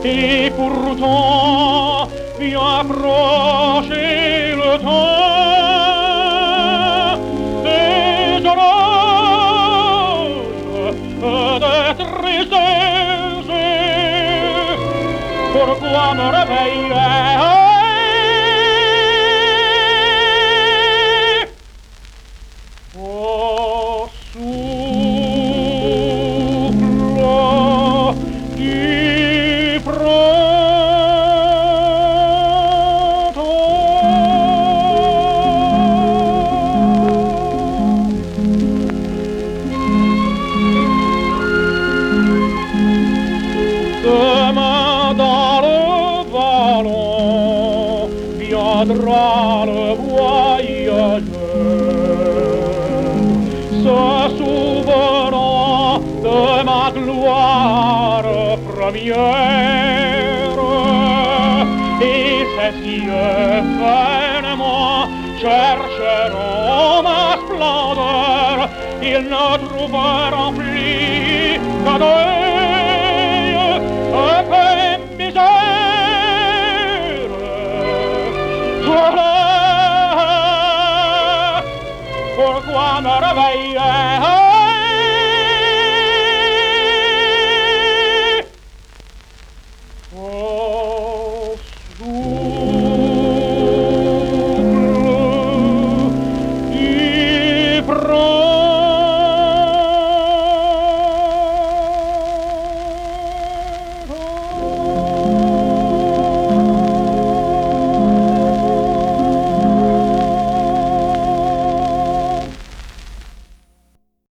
Et pourtant, bien approcher le temps des orages, des tristesses. Pourquoi me réveiller? Au souffle du demain dans le vallon viendra le voyageur, se souvenant de ma gloire première. Et ses yeux vainement chercheront ma splendeur, ils ne trouveront plus que deuil, que misère. Voilà pourquoi me réveiller.